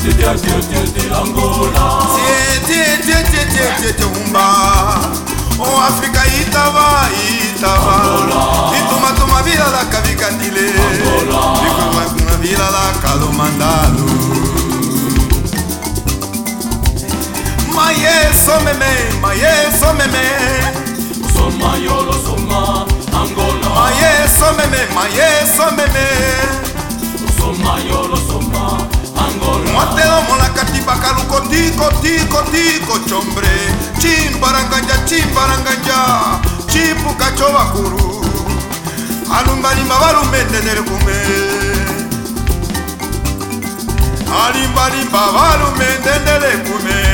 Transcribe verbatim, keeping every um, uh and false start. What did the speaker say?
O África itava, itava Ituma tuma vila la kavikandile Ikuma kuna vila la kalomandalo Maye so meme, maye so meme Soma yolo soma Angola Maye so meme, maye so meme Soma yolo soma Angola Mwatelo mola katiba kaluko tiko tiko tiko chombre Chimbaranganja chimbaranganja Chipu kachowa kuru Alumba limba valumende nerekume Alimba limba valumende nerekume